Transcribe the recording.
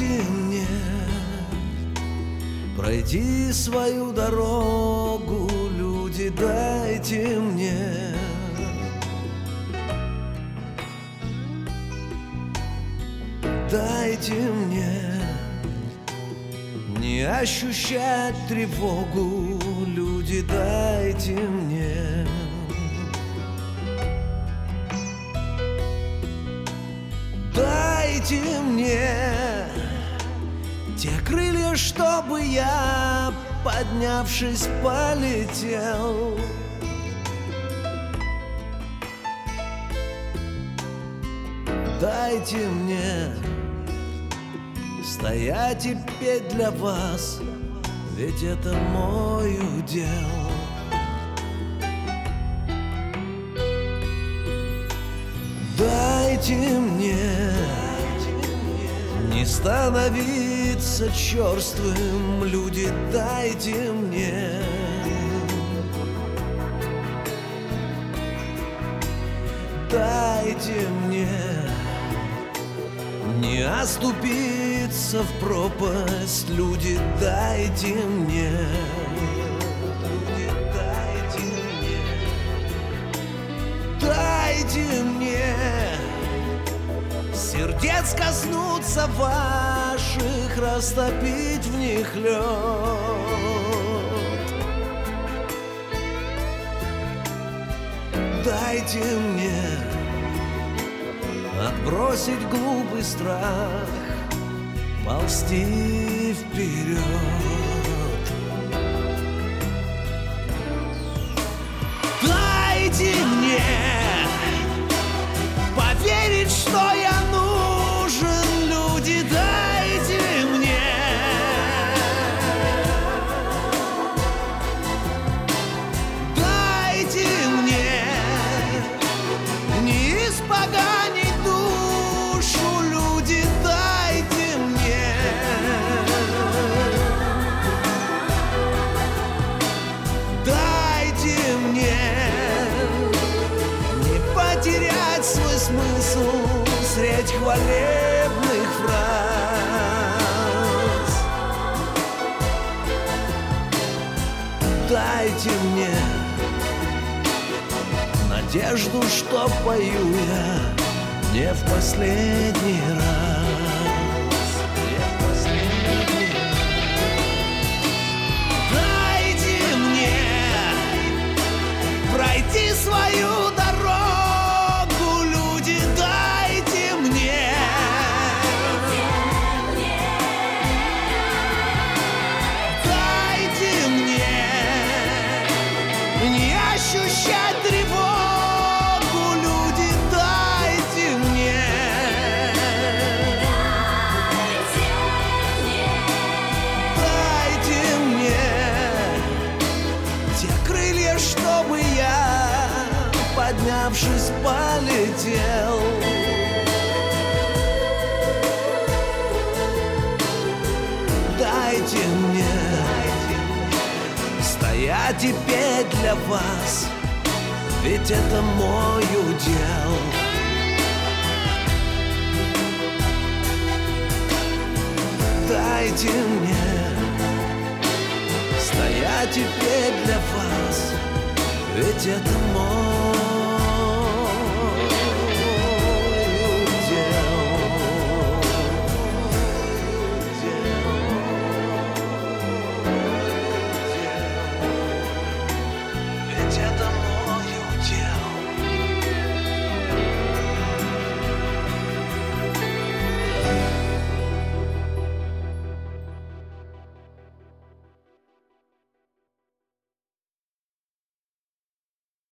мне пройти свою дорогу, люди, дайте мне. Дайте мне не ощущать тревогу, люди, дайте мне. Дайте мне те крылья, чтобы я, поднявшись, полетел. Дайте мне стоять и петь для вас, ведь это мой удел. Дайте мне не становиться черствым, люди, дайте мне. Дайте мне не оступиться в пропасть, люди, дайте мне. Люди, дайте мне. Дайте мне сердец коснуться ваших, растопить в них лед. Дайте мне отбросить глупый страх, ползти вперед. Дайте мне поверить, что я нужен, люди, дайте мне. Дайте мне не испоганить душу, люди, дайте мне. Дайте мне не потерять свой смысл средь хвалебных фраз. Дайте мне надежду, что пою я не в последний раз. Не в последний раз. Дайте мне пройти свою дорогу, люди, дайте мне. Дайте мне не ощущать тревогу, люди, дайте мне. Дайте мне те крылья, чтобы я, поднявшись, полетел. Дайте мне стоять и петь для вас, ведь это мой удел. Дайте мне стоять и петь для вас, ведь это мой удел.